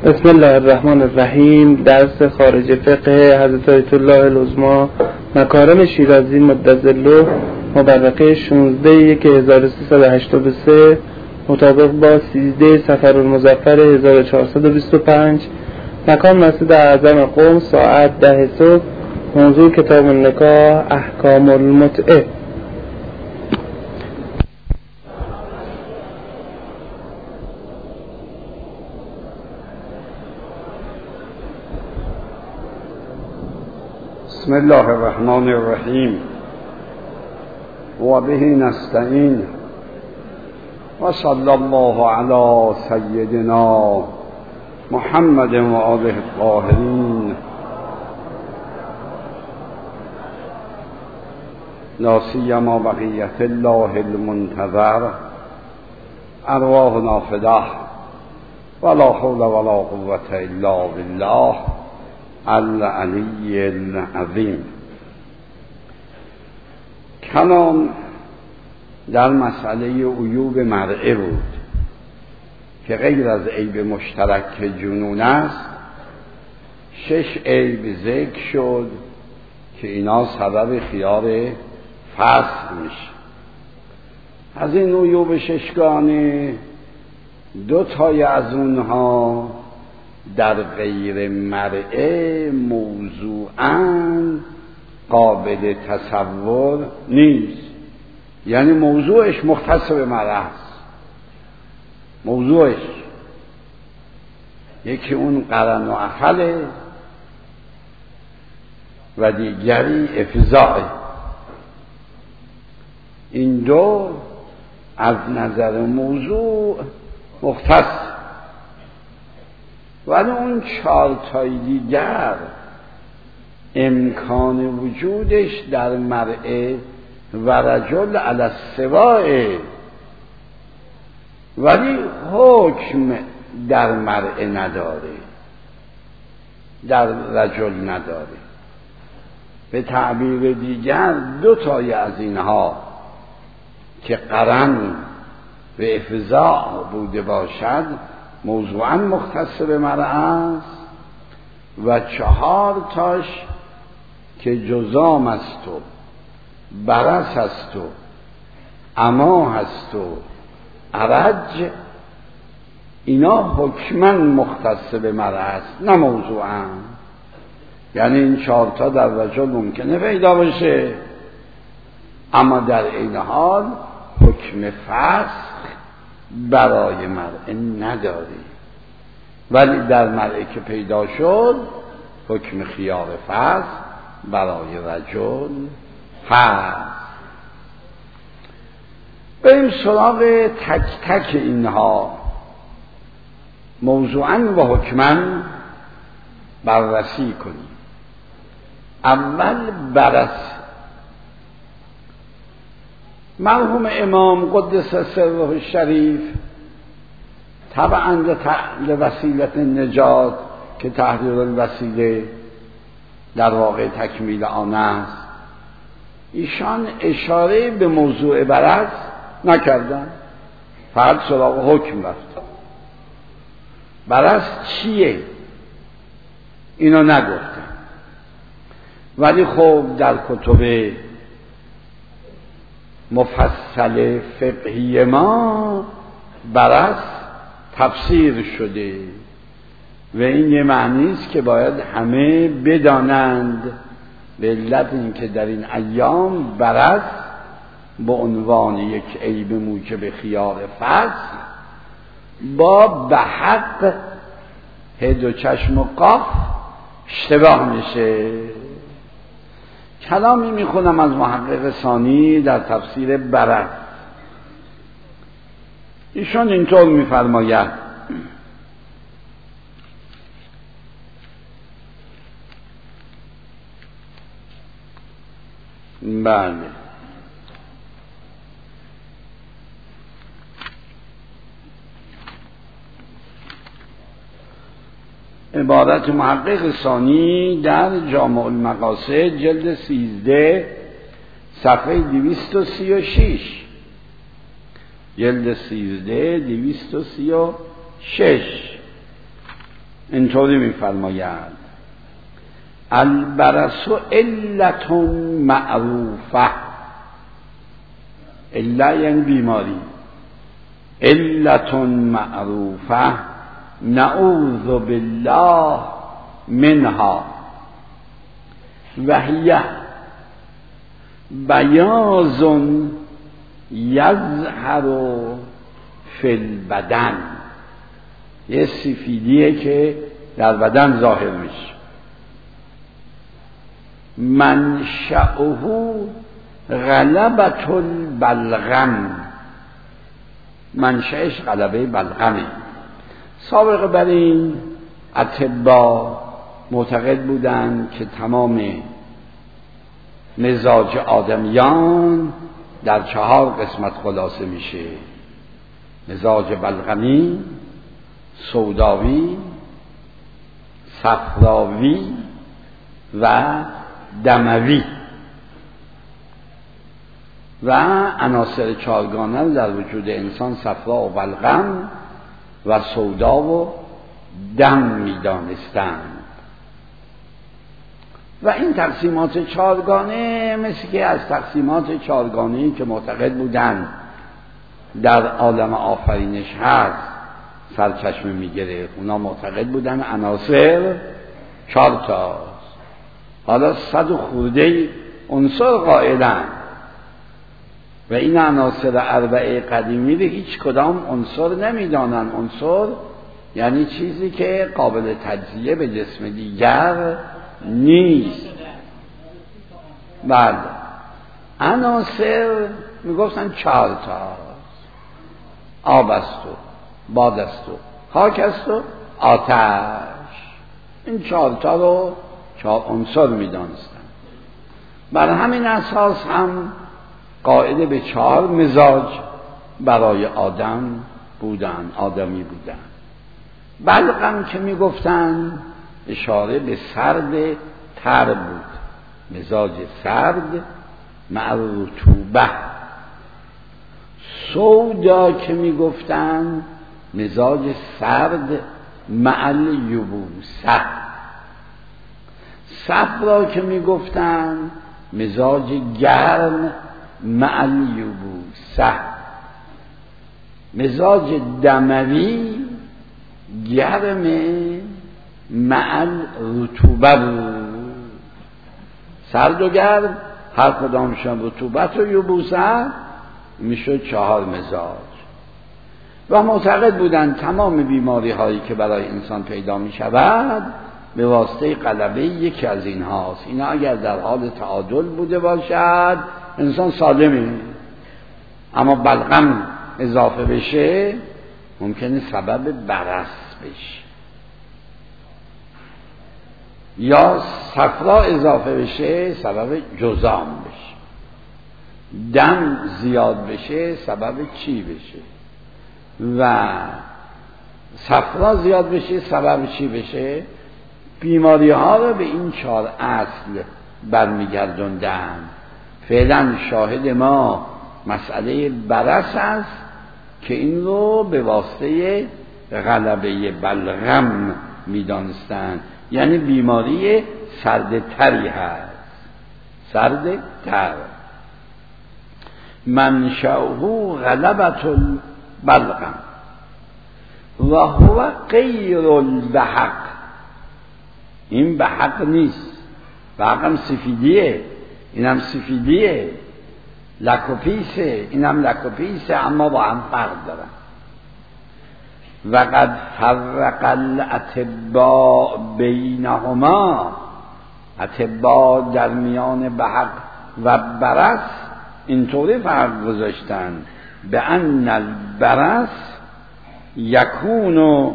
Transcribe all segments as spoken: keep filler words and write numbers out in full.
بسم الله الرحمن الرحیم. درس خارج فقه حضرت آیت الله العظمی مکارم شیرازی مدظله مبرقه شانزده یک هزار و سیصد و هشتاد و سه مطابق با سیزده صفرالمظفر هزار و چهارصد و بیست و پنج. مکان مسجد اعظم قم، ساعت ده صبح. موضوع کتاب النکاح، احکام المتعه. بسم الله الرحمن الرحیم و به نستعین و صلی الله علی سیدنا محمد و آله الطاهرین لا سیما بقیت الله المنتظر ارواحنا فداه ولا حول ولا قوة الا بالله العلی العظیم. کلام در مسئله عیوب مرئه بود که غیر از عیب مشترک که جنون است، شش عیب ذکر شد که اینا سبب خیار فسخ میشه. از این عیوب ششگانه دو تای از اونها در غیر مرئه موضوعاً قابل تصور نیست، یعنی موضوعش مختص به مرئه است. موضوعش یکی اون قرن و عقله و دیگری افضاء. این دو از نظر موضوع مختص، ولی اون چهار تای دیگر امکان وجودش در مرئه و رجل علی السواء، ولی حکم در مرئه نداره، در رجل نداره. به تعبیر دیگر دو تای از اینها که قرن و افضاء بوده باشد موضوعاً مختص به مرئه است، و چهار تاش که جزام است و برس است و اما هست و عرج، اینا حکماً مختص به مرئه است نه موضوعاً. یعنی این چهار تا در رجل ممکنه پیدا باشه، اما در این حال حکم فسخ برای مرئه نداری، ولی در مرئه که پیدا شد حکم خیار فسخ برای رجل هست. بریم سراغ تک تک اینها موضوعاً و حکماً بررسی کنیم. اول بررسی. مرحوم امام قدس سره الشریف طبعاً لوسیلت نجات که تحریر الوسیله در واقع تکمیل آن است، ایشان اشاره به موضوع بررس نکردن، فقط سراغ حکم رفتن. بررس چیه اینو نگفتن، ولی خب در کتب مفصل فقهی ما بررس تفسیر شده و این یه معنی است که باید همه بدانند، به علت اینکه در این ایام بررس به عنوان یک عیب موجب خیار فسخ با به حق هد و چشم و قاف اشتباه میشه. کلامی میخونم از محقق ثانی در تفسیر بررس. ایشون اینطور میفرماید: بله، عبارت محقق ثانی در جامع المقاصد جلد سیزده صفحه دویست و سی و شش جلد سیزده دویست و سی و شش. اینطوری میفرماید البرص علت معروفه، علت یعنی بیماری، علت معروفه نعوذ بالله منها و هی بیاض یظهر فی البدن، یه سفیدیه که در بدن ظاهر میشه. منشأه غلبة البلغم، منشأش غلبه بلغمه. سابقه بر این اطباء معتقد بودند که تمام مزاج آدمیان در چهار قسمت خلاصه میشه: مزاج بلغمی، سوداوی، صفراوی و دموی. و عناصر چهارگانه رو در وجود انسان صفرا و بلغم و سودا و دم می‌دانستند. و این تقسیمات چهارگانه مثل که از تقسیمات چهارگانه‌ای که معتقد بودند در عالم آفرینش هست سرچشمه می‌گرفت. اونا معتقد بودند عناصر چهار تاست. حالا صد و خورده عنصر قائلند و این عناصر اربعه قدیمی به هیچ کدام عنصر نمی‌دانند. عنصر یعنی چیزی که قابل تجزیه به جسم دیگر نیست. بعد عناصر میگفتن چهار تاست: آب است و باد است و خاک است و آتش. این چهار تا رو چهار عنصر میدانستن. بر همین اساس هم قائل به چهار مزاج برای آدم بودن، آدمی بودن. بلغم که میگفتن اشاره به سرد تر بود، مزاج سرد مع رطوبه. سودا که میگفتن مزاج سرد مع الیبوسه. صفرا که میگفتن مزاج گرم مع الیبوسه. مزاج دموی گرم مع رطوبه بود. سرد و گرم هر کدامشون رطوبت و یبوسه میشد چهار مزاج. و معتقد بودند تمام بیماری هایی که برای انسان پیدا می شود به واسطه غلبه یکی از این هاست. اینا اگر در حال تعادل بوده باشد انسان سالمه، اما بلغم اضافه بشه ممکنه سبب برص بشه، یا صفرا اضافه بشه سبب جذام بشه، دم زیاد بشه سبب چی بشه، و صفرا زیاد بشه سبب چی بشه. بیماری ها رو به این چهار اصل برمیگردوندن. فعلا شاهد ما مسئله برص است که این رو به واسطه غلبه بلغم میدانستند، یعنی بیماری سردتری هست، سردتر. منشأه غلبة البلغم و هو غیر البحق. این بحق نیست، بحق هم سفیدیه، این هم سفیدیه، لکوپیسه، این هم لکوپیسه، اما با هم فرق دارن. و قد فرق الاطباء بینهما، اطباء در میان بحق و برص اینطوری فرق گذاشتن: به ان البرص یکون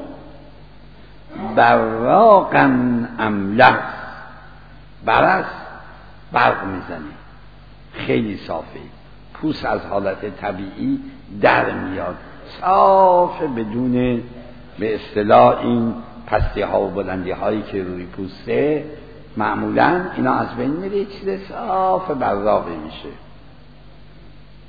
براقا املح. برص برق میزنه، خیلی صافه، پوست از حالت طبیعی در میاد، صافه، بدون به اصطلاح این پستی ها و بلندی هایی که روی پوسته معمولا اینا از بین میره، چیز صاف براقی میشه.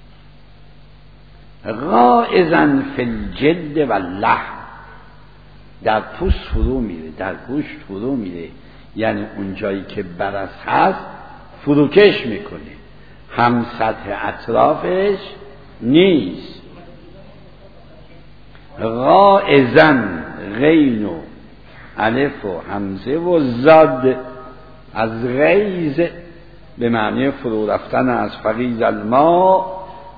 غائزا فی الجلد و اللحم، در پوست فرو میره، در گوشت فرو میره، یعنی اون جایی که برص هست فروکش میکنه، هم سطح اطرافش نیست. غائزن، غین و الف و همزه و زاد از غیز به معنی فرو رفتن از فقیز الماء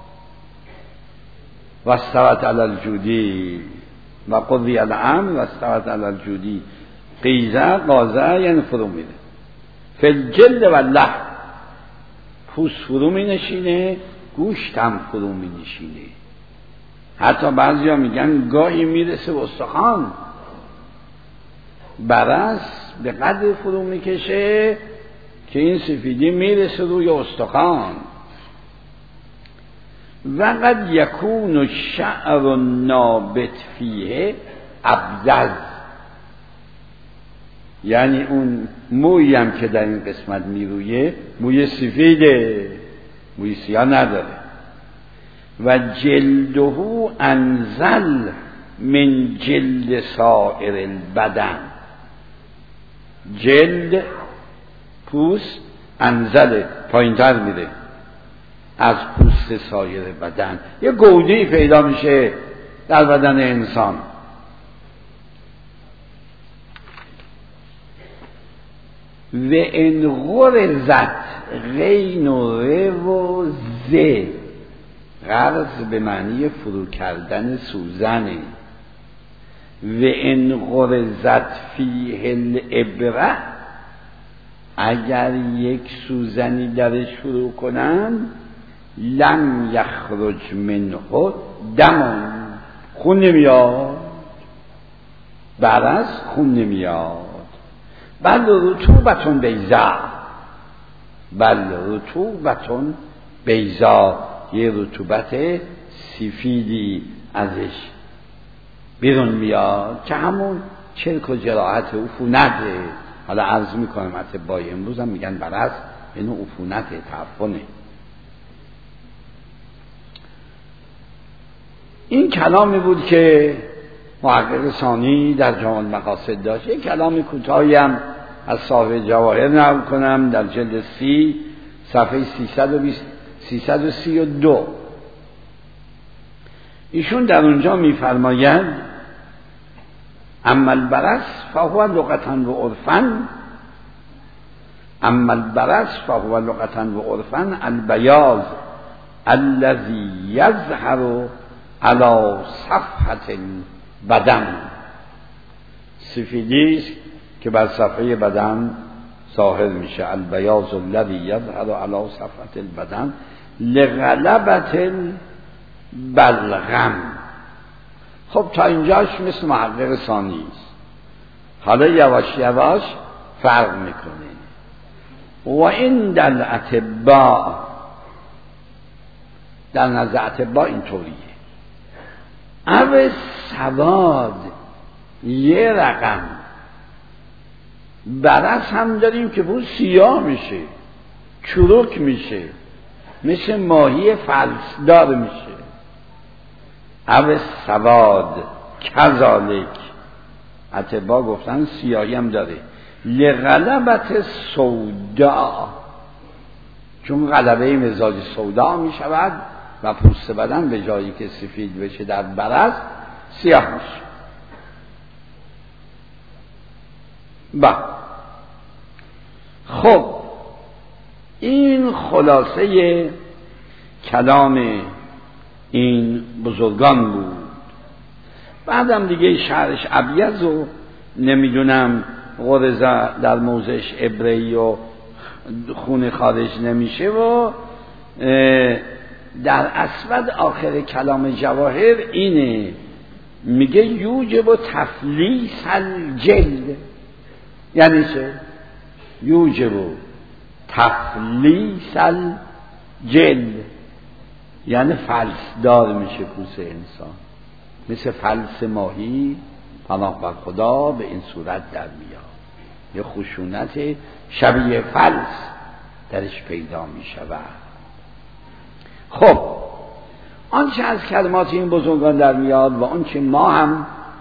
و استوت علی الجودی و قضی الامر و استوت علی الجودی. قیزه قازه یعنی فرو میره. فی الجلد و اللحم، پوست فرو می نشینه، گوشت هم فرو می نشینه. حتی بعضی ها میگن گاهی میرسه به استخوان. برص به قدر فرو میکشه که این سفیدی میرسه روی استخوان. و قد یکون الشعر النابت فیه ابزز، یعنی اون مویی هم که در این قسمت میرویه موی سفیده، موی سیاه نداره. و جلده انزل من جلد سائر البدن، جلد پوست انزل پایین تر میره از پوست سایر بدن. یه گوده‌ای پیدا میشه در بدن انسان. و ان غرزت غین و ر و ز، غرز به معنی فرو کردن سوزنه. و ان غرزت فیه الابره، اگر یک سوزنی درش فرو کنن لم یخرج منه دم، خون نمیاد. برص خون نمیاد. بل رطوبتون بیضا، بل رطوبتون بیضا، یه رطوبت سفیدی ازش بیرون میاد که همون چرک و جراحت عفونته. حالا عرض میکنم اطبای امروز هم میگن برص اینو عفونته، تعفنه. این کلامی بود که محقق ثانی در جامع المقاصد داشت. یک کلام کوتاهی هم از صاحب جواهر نقل کنم در جلد سی صفحه سیصد و سی و دو. ایشون در اونجا میفرماید اما البرص فهو لغة و عرفا، اما البرص فهو لغة و عرفا البیاض الذي یظهر علی صفحة بدن، سفیدی است که بر صفحه بدن ظاهر میشه. البیاض الذی یظهر علی صفحة البدن لغلبة البلغم. خب تا اینجاش مثل محقق ثانی است. حالا یواش یواش فرق میکنه. و این در اطباء، در نزد اطباء اینطوریه. او سواد یه رقم، برص هم داریم که بود سیاه میشه، چروک میشه، مثل ماهی فلسدار میشه. او سواد کذالک، اطباء گفتن سیاهی هم داره. لغلبت سودا، چون غلبه مزاج سودا میشود و پوست بدن به جایی که سفید بشه در برص سیاه میشه. با خب این خلاصه کلام این بزرگان بود. بعدم دیگه شعرش ابیض و نمیدونم غرزه در موضعش ابرهی و خون خارج نمیشه و در اسود آخر کلام جواهر اینه، میگه یوجب تفلیس الجلد. یعنی چه؟ یوجب تفلیس الجلد یعنی فلس دار میشه پوست انسان، مثل فلس ماهی پناه بر خدا به این صورت در میاد. یه خشونت شبیه فلس درش پیدا میشود. خب آنچه از کلمات این بزرگان در میاد و آنچه ما هم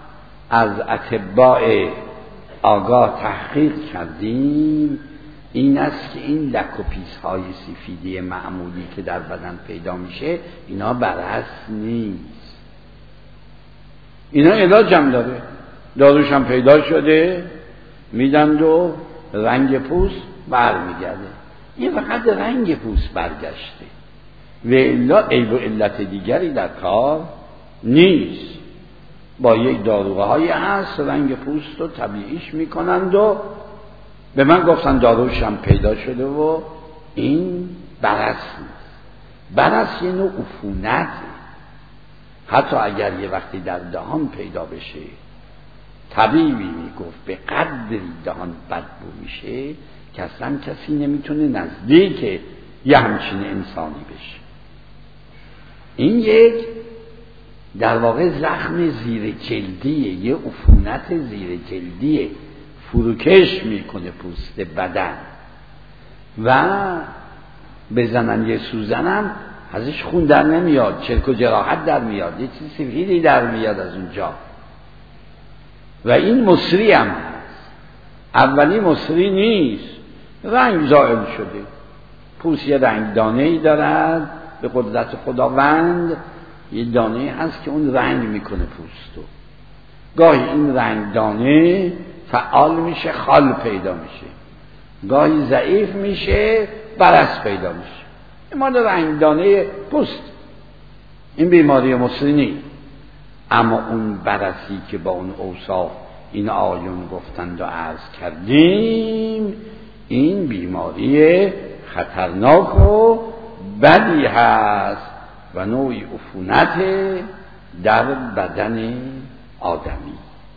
از اطباء آگاه تحقیق کردیم این است که این لک و پیس های سفیدی معمولی که در بدن پیدا میشه اینا برص نیست، اینا علاج هم داره، داروش هم پیدا شده، میدند و رنگ پوست برمیگرده. این فقط رنگ پوست برگشته و الا عیب و علت دیگری در کار نیست. با یک داروهایی هست رنگ پوست رو طبیعیش میکنند و به من گفتن داروش هم پیدا شده و این برص نیست. برص یه نوع عفونته، حتی اگر یه وقتی در دهان پیدا بشه طبیبی میگفت به قدری دهان بدبو میشه که اصلا کسی نمیتونه نزدیک یه همچین انسانی بشه. این یک در واقع زخم زیر جلدیه، یه عفونت زیر جلدیه، فروکش میکنه پوست بدن و بزنن یه سوزنم ازش خون در نمیاد، چرک و جراحت در میاد، یه چیز سفیدی در میاد از اونجا و این مصری هم هست. اولی مصری نیست، رنگ زائل شده، پوست یه رنگ دانه ای دارد به قدرت خداوند، یه دانه هست که اون رنگ میکنه پوستو. گاهی این رنگ دانه فعال میشه خال پیدا میشه، گاهی ضعیف میشه برص پیدا میشه. این مال رنگ دانه پوست، این بیماری مصری نیست. اما اون برصی که با اون اوصاف این آیون گفتند و عرض کردیم، این بیماری خطرناک و بدی هست و نوعی عفونت در بدن آدمی.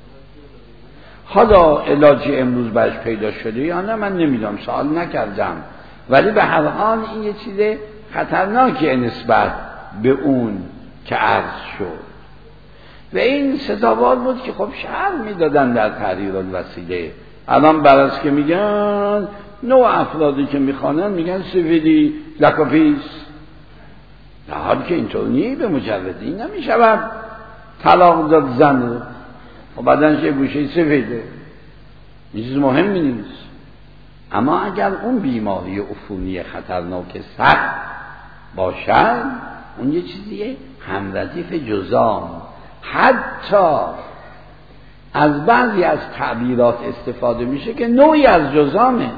حالا علاجی امروز برش پیدا شده یا نه من نمیدونم، سوال نکردم، ولی به هر حال این یه چیز خطرناکی نسبت به اون که عرض شد و این سزاوار بود که خب شرح میدادن در تحریر الوسیله. الان برعکس که میگن نوع افرادی که میخوانن میگن سفیدی لک و پیس، در حالی که اینطور نیست. به مجردی نمیشود طلاق داد زن رو و بدنش یه گوشه سفیده، این چیز مهمی نیست. اما اگر اون بیماری عفونی خطرناک سخت باشد اون یه چیزیه همردیف جزام. حتی از بعضی از تعبیرات استفاده میشه که نوعی از جزامه.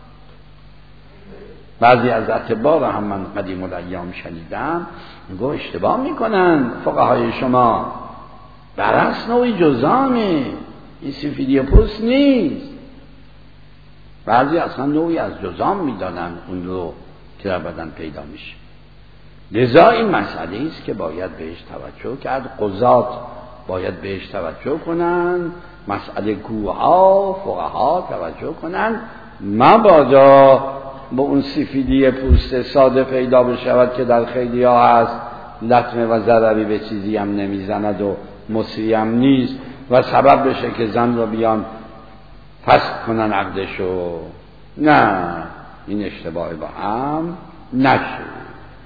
بعضی از اطباء رو هم من قدیم الایام شنیدم میگو اشتباه میکنن فقهای شما، برعکس نوعی جزامه، این سفیدی پوست نیست. بعضی اصلا نوعی از جزام میدانن اون رو که در بدن پیدا میشه. لذا این مسئله است که باید بهش توجه کرد، قضات باید بهش توجه کنن، مسئله گوها فقها توجه کنن، مبادا با اون سفیدی پوست ساده پیدا بشود که در خیلی ها هست، لطمه و ضرری به چیزی هم نمیزند و مصری هم نیست و سبب بشه که زن رو بیان فسخ کنن عقدشو. نه، این اشتباه با هم نشه.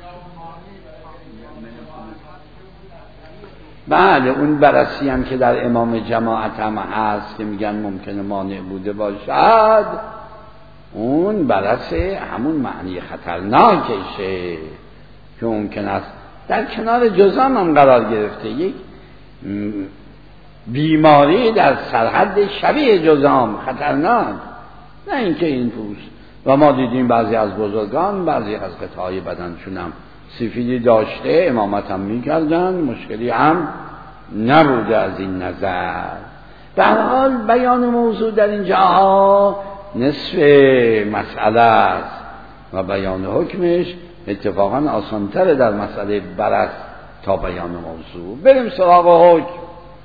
بله اون بررسی هم که در امام جماعت هم هست که میگن ممکنه مانع بوده باشد، اون بررسی همون معنی خطرناکشه که ممکن است در کنار جزام هم قرار گرفته، یک بیماری در سرحد شبیه جزام خطرناک، نه اینکه این پوست. و ما دیدیم بعضی از بزرگان بعضی از قطعای بدنشون هم سفیدی داشته، امامت هم میکردن، مشکلی هم نبوده از این نظر. به هر حال بیان موضوع در این جاها نصف مسئله است و بیان حکمش اتفاقا آسانتره در مسئله برص تا بیان موضوع. بریم سراغ حکم.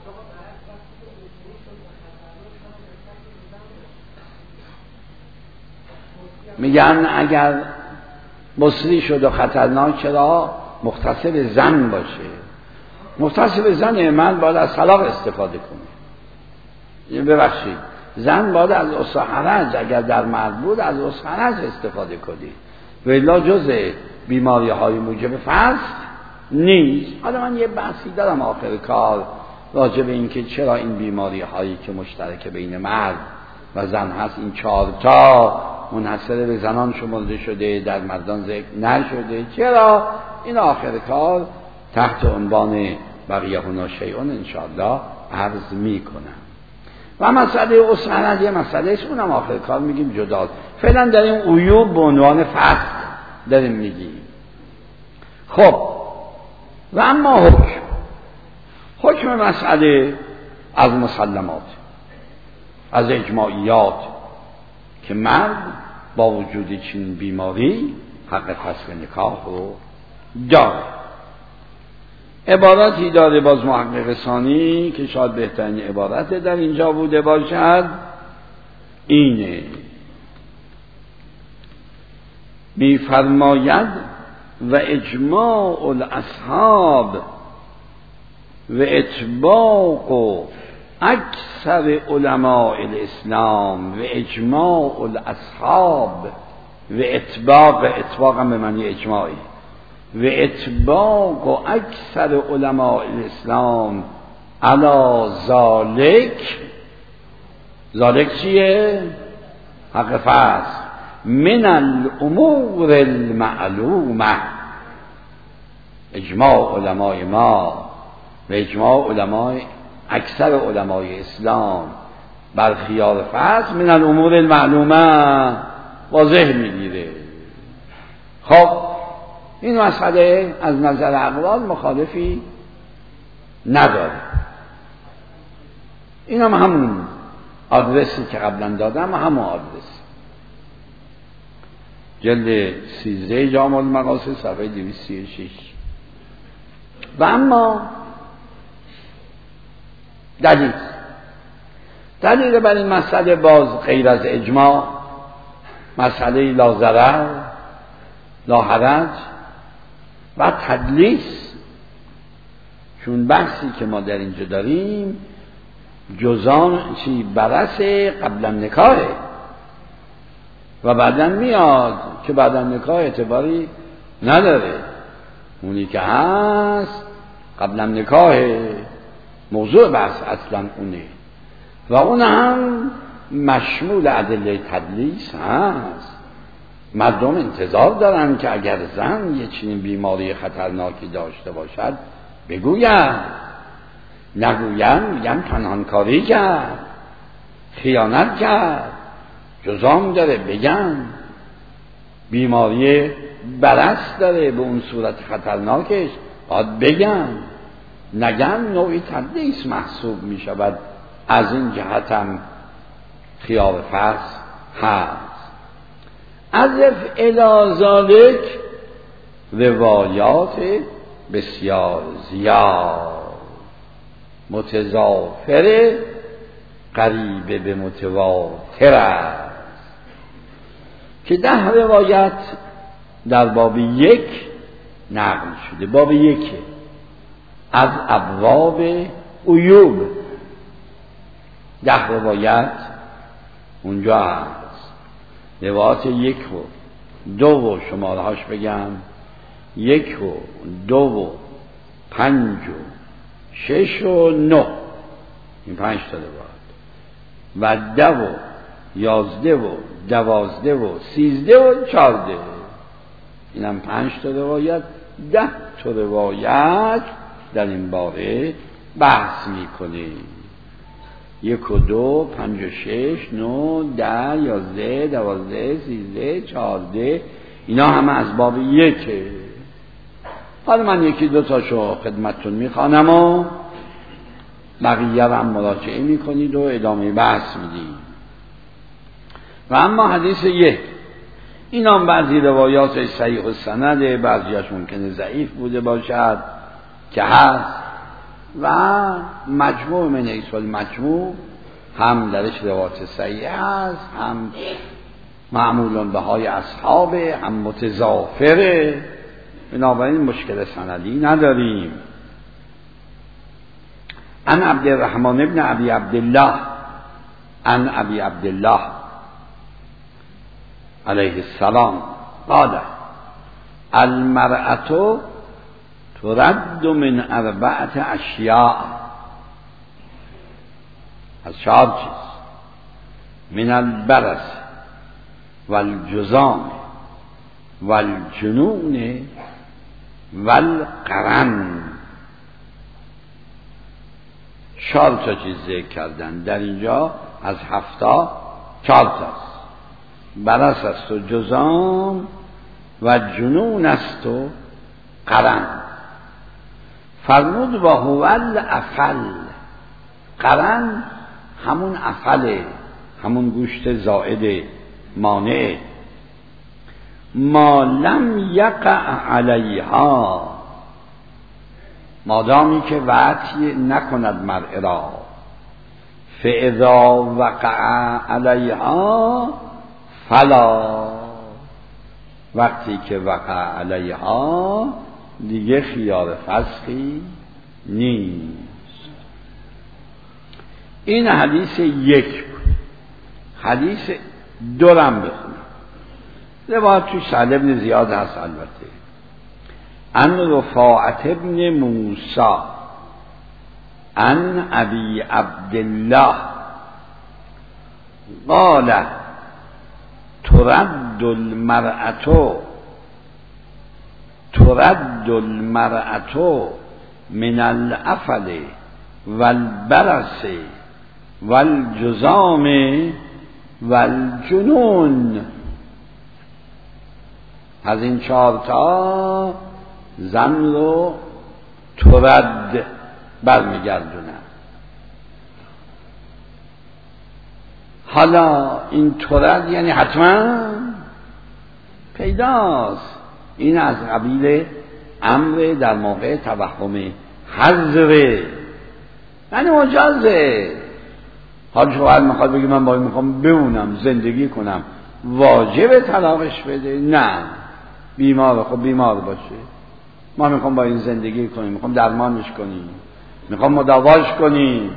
میگن اگر مصری شد و خطرناک را مختص به زن باشه، مختص به زن من باید از طلاق استفاده کنه. ببخشید زن باید از اصحرج، اگر در مرد بود از اصحرج استفاده کنی و الا جز بیماری های موجب فسخ نیست. حالا من یه بحثی دارم آخر کار راجع به اینکه چرا این بیماری هایی که مشترک بین مرد و زن هست این چهار تا منحصر به زنان شمرده شده، در مردان ذکر نشده، چرا؟ این آخر کار تحت عنوان بقیه هنا شیئون انشاءالله عرض می کنم. و مسئله اسمرد یه مسئله است، اونم آخر کار میگیم جدا. فعلا در این عیوب به عنوان فصل داریم میگیم. خب و اما حکم حکم مسئله از مسلمات، از اجماعیات که مرد با وجود چنین بیماری حق فسخ نکاح رو داره. عبارتی داره باز محقق ثانی که شاید بهترین عبارت در اینجا بوده باشد، اینه می‌فرماید و اجماع الاصحاب و اتباق اکثر علماء الاسلام و اجماع الاصحاب و اتباق اتباق هم به معنی اجماعی و اتباق اکثر علماء الاسلام علی ذالک. ذالک چیه؟ حق فسخ من الامور المعلومه. اجماع علماء ما و اجماع علماء اکثر علمای اسلام بر خیار فسخ من الامور المعلومه واضح میگیره. خب این مسئله از نظر اقوال مخالفی نداره. این هم همون آدرسی که قبلا دادم، همون آدرس جلد سیزده جامع المقاصد صفحه دویست و سی و شش. و اما دلیل دلیل بر این مسئله باز غیر از اجماع مسئله لا ضرر لا حرج و تدلیس، چون بحثی که ما در اینجا داریم جزان چی برس قبل نکاحه و بعدن میاد که بعدن نکاح اعتباری نداره. اونی که هست قبل نکاحه، موضوع بحث اصلا اونه و اون هم مشمول ادله تدلیس هست. مردم انتظار دارن که اگر زن یه چنین بیماری خطرناکی داشته باشد بگوید، نگوین میگن پنهانکاری کرد، خیانت کرد، جزام داره بگن، بیماری برس داره به اون صورت خطرناکش باید بگن، نگن نوعی تدلیس محسوب می شود. از این جهت هم خیار فسخ هست. از الی ذالک روایات بسیار زیاد متضافر قریب به متواتر است که ده روایت در باب یک نقل شده. باب یک از ابواب عیوب ده روایت اونجا هست. روایت یک و دو و شماره هاش بگم، یک و دو و پنج و شش و نه، این پنج تا روایت و ده و یازده و دوازده و سیزده و چارده، این هم پنج تا روایت. ده تا روایت در این باره بحث میکنه. یک و دو، پنج و شش، نه، ده، یازده، دوازده، سیزده، چارده، اینا همه از باب یکه. حالا من یکی دو تاشو خدمتتون میخوانم و بقیه هم مراجعه میکنید و ادامه بحث میدید. و اما حدیث یک، این هم بعضی روایات صحیح و سنده، بعضیش ممکنه ضعیف بوده باشد که هست و مجموع من ایسال مجموع هم درش روایات صحیح هست، هم معمولان به های اصحابه، هم متضافره، بنابراین مشکل سندی نداریم. عن عبد الرحمن ابن ابی عبدالله عن ابی عبدالله علیه السلام قال المرأة ترد من اربعة اشیاء از چهار چیز: من البرس والجذام والجنون والقرن. چهار تا چیز ذکر کردن در اینجا، از هفتا چهار تاست. برس است و جذام و جنون است و قرن. فرمود و هو العفل. قرن همون عفله، همون گوشت زائد مانع. ما لم یقع علیها، مادامی که وطی نکند مرء را. فاذا وقع علیها فلا، وقتی که وقع علیها دیگه خیار فسخی نیست. این حدیث یک بود. حدیث دورم بخونم. روایت توی سعد ابن زیاد هست البته. ان رفاعت ابن موسی ان ابی عبدالله قال ترد المرأة ترد المرأة من العفل والبرس والجذام والجنون. از این چهار تا زن رو ترد برمیگردونن. حالا این ترد یعنی حتما پیداست. این از قبیل امر در موقع توهم حذره، یعنی مجازه. حال شوهر میخواد بگه من باید میخوام بمونم زندگی کنم، واجب طلاقش بده؟ نه، بیمار. خب بیمار باشه، ما میخوام با این زندگی کنیم، میخوام درمانش کنیم، میخوام مداواش کنیم.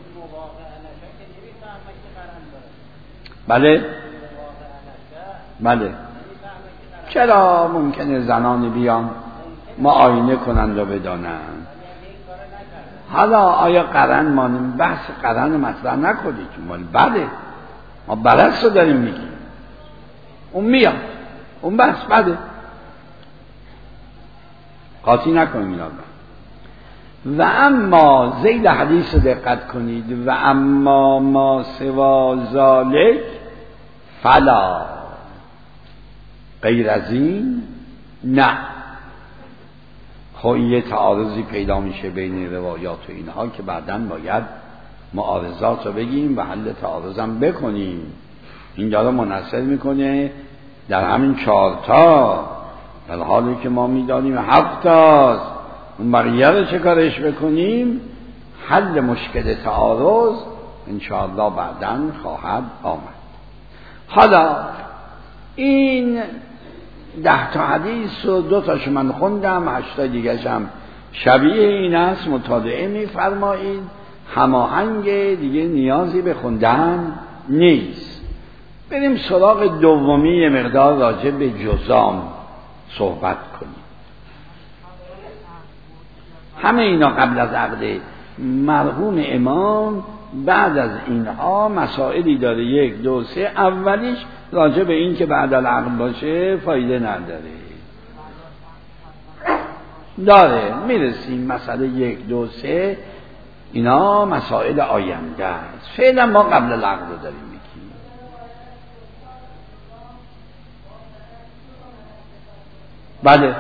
بله بله. چرا ممکنه زنان بیان معاینه کنند و بدانند؟ حالا آیا قرن مانیم؟ بحث قرن مطرح نکنید، چون بله ما برعکس رو داریم میگیم. اون میاد اون بحث بله، قاطی نکنیم اینا. و اما ذیل حدیث رو دقت کنید. و اما ما سوا ذالک فلا، غیر از این نه. خب یه تعارضی پیدا میشه بین روایات و اینها که بعداً باید معارضات رو بگیم و حل تعارضم بکنیم. اینجا رو منحصر میکنه در همین چهارتا، در حالی که ما میدانیم هفتاست. اون بقیه رو چه کارش بکنیم؟ حل مشکل تعارض انشاءالله بعداً خواهد آمد. حالا این ده تا حدیث و دو تاش من خوندم، هشتا دیگرش هم شبیه این است. مطالعه می‌فرمایید، هماهنگ، دیگه نیازی به خوندن نیست. بریم سراغ دومی، مقدار راجع به جذام صحبت کنیم. همه اینا قبل از عقد. مرحوم امام بعد از اینها مسائلی داره، یک دو سه. اولیش راجع به این که بعد از عقد باشه فایده نداره، داره میرسیم. مسئله یک دو سه اینا مسائل آینده است. فعلا ما قبل از عقد رو داریم میگیم. بله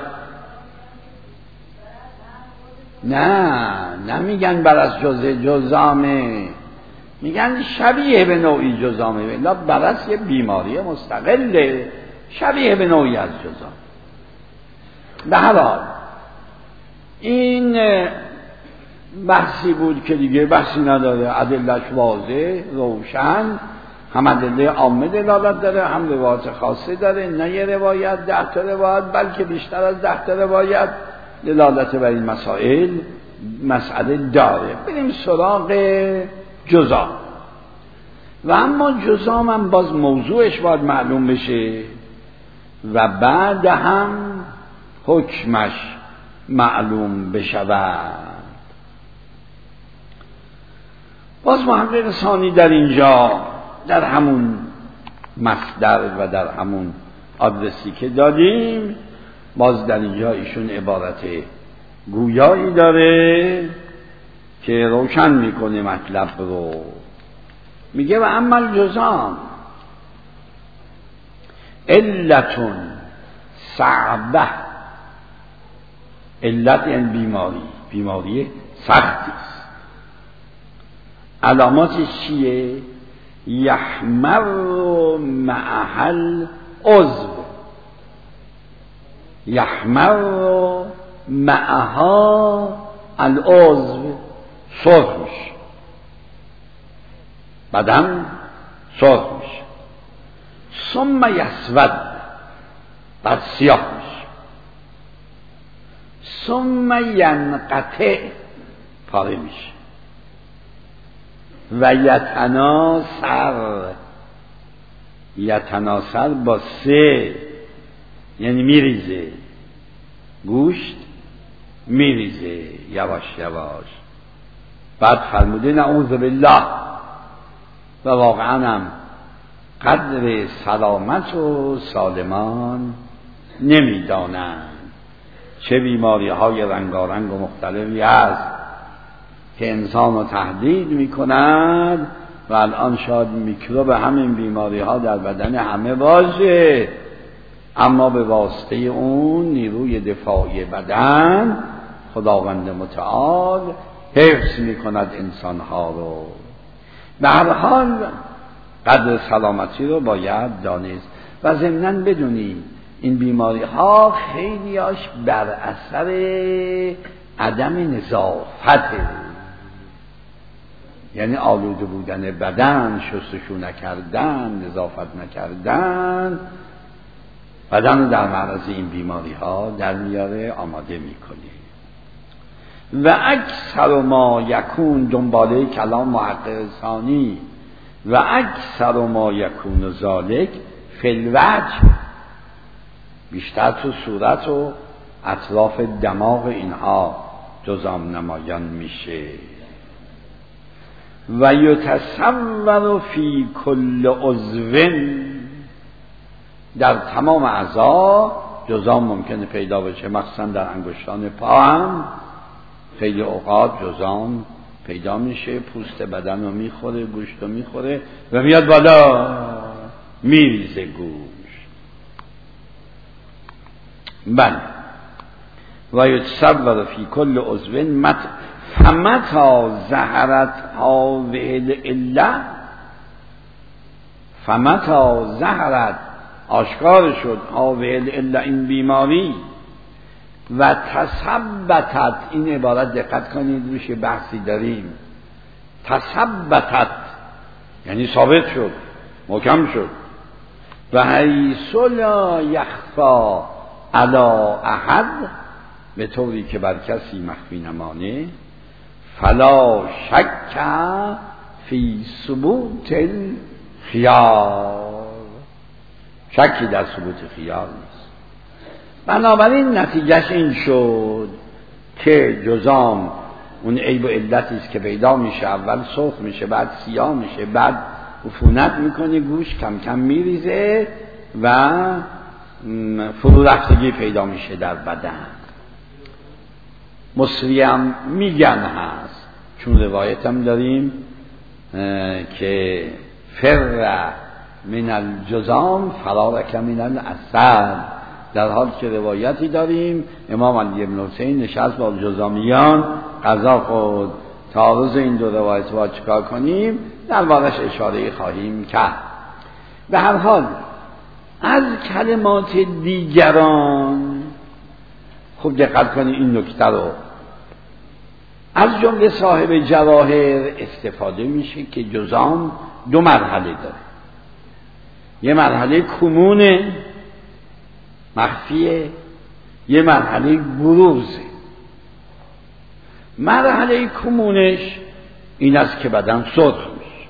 نه نمیگن برس جزء جزامه، میگن شبیه به نوعی جزامه. لا برس یه بیماری مستقله، شبیه به نوعی از جزام. به هر حال این بحثی بود که دیگه بحثی نداره، ادله‌اش واضح روشن، هم ادله عامه دلالت داره، هم روایات خاصه داره. نه یه روایت، ده تا روایت، بلکه بیشتر از ده تا روایت دلالت بر این مسائل مسئله داره. بریم سراغ جزام. و اما جزام هم باز موضوعش باید معلوم بشه و بعد هم حکمش معلوم بشود. باز محقق ثانی در اینجا در همون مصدر و در همون آدرسی که دادیم باز در اینجا ایشون عبارت گویایی داره که روشن میکنه مطلب رو. میگه و اما الجزام علتون صعبه، علت یعنی بیماری، بیماری سختی است. علاماتش چیه؟ یحمر معهل عضو، یحمر معها العضو، سرخ میشه، بدن سرخ میشه. ثم یسود، بعد سیاه میشه. ثم ینقطع، پاره میشه. و یتناثر، یتناثر با سه یعنی میریزه، گوشت میریزه یواش یواش. بعد فرموده نعوذ بالله، و واقعا هم قدر سلامت و سالمان نمیدانند. چه بیماری های رنگارنگ و مختلفی هست که انسان رو تهدید میکند و الان شاید میکروب همین بیماری ها در بدن همه باشه، اما به واسطه اون نیروی دفاعی بدن خداوند متعال حفظ میکند انسان ها رو. به هر حال قدر سلامتی رو باید دانست و ضمناً بدونی این بیماری ها خیلیاش بر اثر عدم نظافته، یعنی آلوده بودن بدن، شستشو نکردن، نظافت نکردن، بدن رو در معرض این بیماری ها در میاره، آماده میکنه. و اکثر ما یکون، دنباله کلام محقق ثانی، و اکثر ما یکون ذالک فی الوجه، بیشتر تو صورت و اطراف دماغ اینها جزام نمایان میشه. و یتصور فی کل عضو، در تمام اعضا جزام ممکنه پیدا بشه، مخصوصا در انگشتان پا هم خیلی اوقات جزام پیدا میشه، پوست بدن رو میخوره، گوشت رو میخوره و میاد بالا میریزه گوشت. بله. و یتصور فی کل عضو مت فمتا ظهرت هذه العله، فمتا ظهرت، آشکار شد، هذه العله، این بیماری، و تثبتت، این عبارت دقت کنید روش بحثی داریم، تثبتت یعنی ثابت شد، محکم شد. و حیث لا یخفا علی احد، به طوری که بر کسی مخفی نمانه، فلا شک فی ثبوت الخیال، شکی در ثبوت خیال نیست. بنابراین نتیجهش این شد که جزام اون عیب و علتی است که پیدا میشه، اول سرخ میشه، بعد سیاه میشه، بعد عفونت میکنه، گوش کم کم میریزه و فرو رفتگی پیدا میشه در بدن. مصری هم میگن هست، چون روایت هم داریم که فر من الجزام فرارک من الاسد، در حال که روایتی داریم امام علی بن حسین نشست با جزامیان قضا خود، تعارض این دو روایت با چکار کنیم در بارش اشاره خواهیم کرد. به هر حال از کلمات دیگران خوب دقت کنید این نکته رو، از جمله صاحب جواهر استفاده میشه که جزام دو مرحله داره. یه مرحله کمونه مخفیه، یه مرحله بروزه. مرحله کمونش این است که بدن سرخ میشه.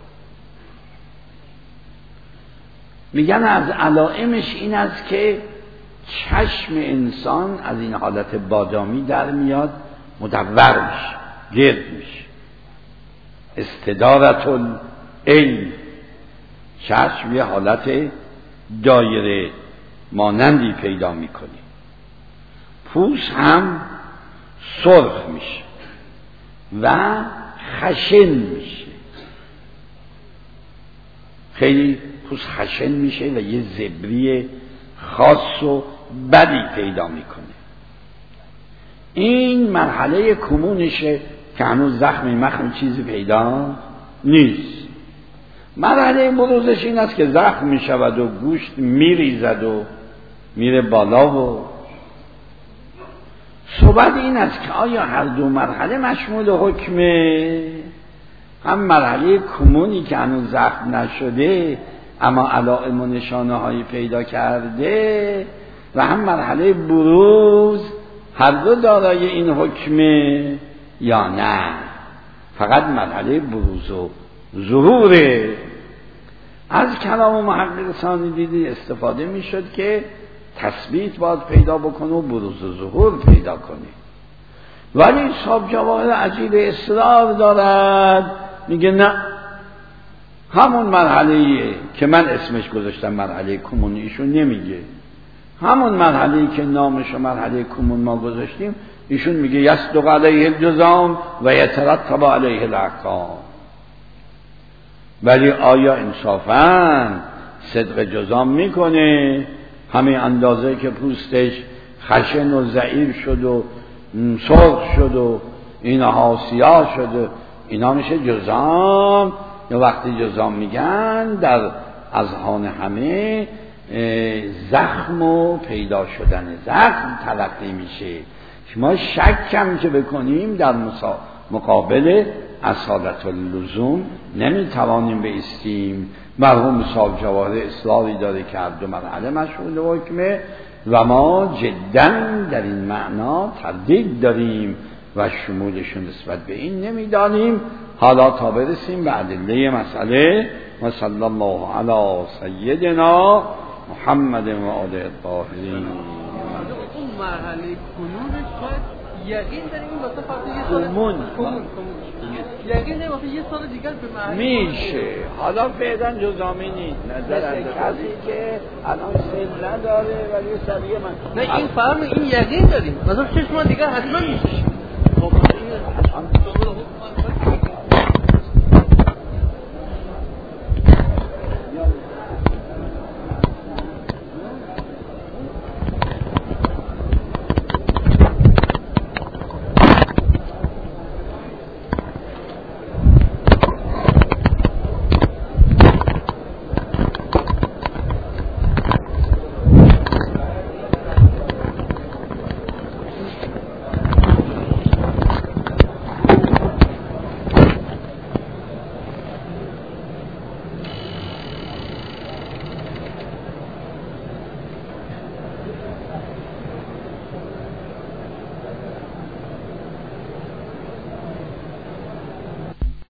میگن از علائمش این است که چشم انسان از این حالت بادامی در میاد، مدور میشه، گرد میشه، استدارت العلم. چشم یه حالت دایره مانندی پیدا میکنه. پوست هم سرخ میشه و خشن میشه، خیلی پوست خشن میشه و یه زبری خاص و بدی پیدا میکنه. این مرحله کمونشه که هنوز زخمی مخمی چیزی پیدا نیست. مرحله بروزش این است که زخم میشود و گوشت میریزد و میره بالا و صحبت این است که آیا هر دو مرحله مشمول حکمه؟ هم مرحله کمونی که هنوز زخم نشده اما علائم و نشانه هایی پیدا کرده و هم مرحله بروز، هر دو دارای این حکمه یا نه فقط مرحله بروز و ظهوره؟ از کلام محقق ثانی دیدی استفاده می شد که تثبیت باید پیدا بکنه و بروز و ظهور پیدا کنه، ولی صاحب جواهر عجیب اصرار دارد، میگه نه، همون مرحله‌ایه که من اسمش گذاشتم مرحله کمون، ایشون نمیگه همون مرحله‌ای که نامش مرحله کمون ما گذاشتیم، ایشون میگه یصدق علیه الجزام و یترتب علیه الاحکام. ولی آیا انصافاً صدق جزام میکنه؟ همه اندازه که پوستش خشن و ضعیف شد و سرخ شد و اینها سیاه شد و اینا میشه جزام؟ یا وقتی جزام میگن در اذهان همه زخم و پیدا شدن زخم تلقی میشه. ما شک هم که بکنیم در مقابل اصالت اللزوم نمیتوانیم بایستیم. مرحوم صاحب جواهر اصراری داره که هر دو مرحله مشمول حکمه و ما جدا در این معنا تردید داریم و شمولشون نسبت به این نمیدانیم. حالا تا برسیم به ادله مسئله. و صلی الله علی سیدنا محمد و آله الطاهرین. اون مرحله کنونش باید یقین داریم این واسه فقط یه سال کمون کمون یقین داریم واسه یه سال دیگر به مرحله میشه. حالا فعلا جزامی نیست، نظر از کسی که الان سن نداره ولی سریع من نه این فرم این یقین داریم مثلا شش ماه دیگر حتما میشه.